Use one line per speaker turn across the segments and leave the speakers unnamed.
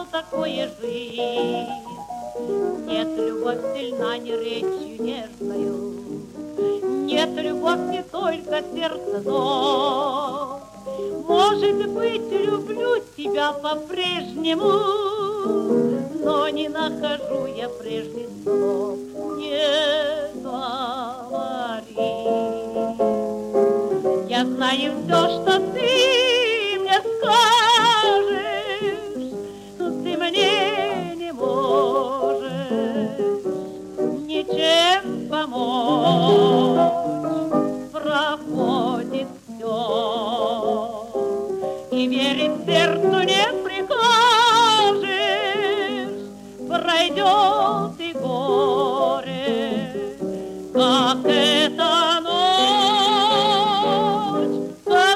такое жизнь. Нет, любовь сильна не речью нежною, нет, любовь не только сердце, но, может быть, люблю тебя по-прежнему, но не нахожу я прежних слов, не говори. Я знаю все, что ты мне скажешь, но ты мне не можешь ничем помочь. Проходит все, и верить сердцу не прикажешь. Пройдет и горе, как эта ночь,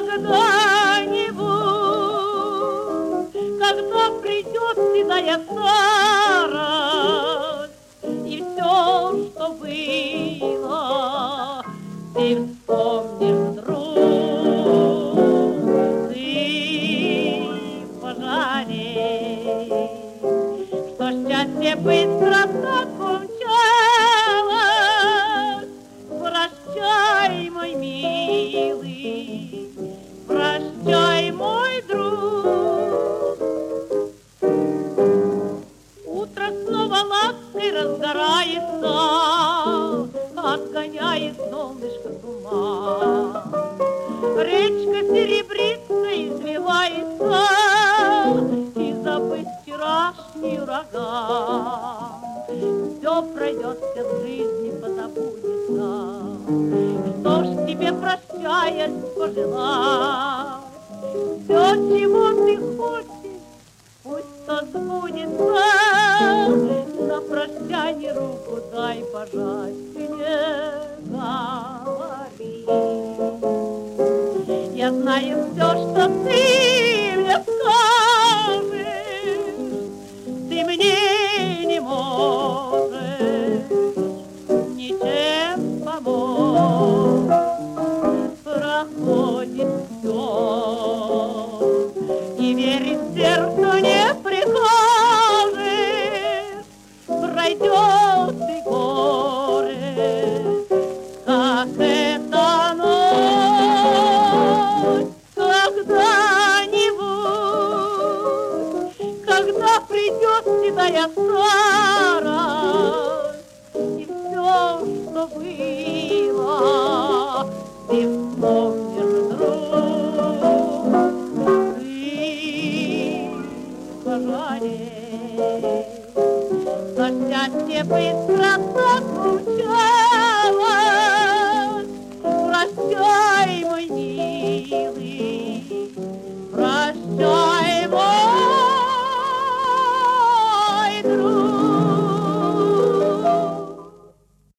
когда-нибудь, когда придет седая старость, и все, что было, ты вспомнишь вдруг, ты пожалей, что счастье быстро так умчалось. Прощай, мой милый, прощай, мой друг. Утро снова лаской разгорается, отгоняет солнышко туман. Речка серебрится, извивается, и забыть вчерашний ураган. Все пройдет, все в жизни позабудется. Что ж тебе, прощаясь, пожелать? Все, чего ты хочешь, пусть то сбудется. На прощанье руку дай пожать, ты не говори. Я знаю все, что ты мне скажешь, ты мне не можешь ничем помочь. Проходит все, и верить сердцу не прикажешь. Пройдет и горе, как эта ночь, когда-нибудь, когда придет седая старость, и все, что было, ты вспомнишь вдруг, ты пожалей, что счастье быстро так умчалось. Прощай,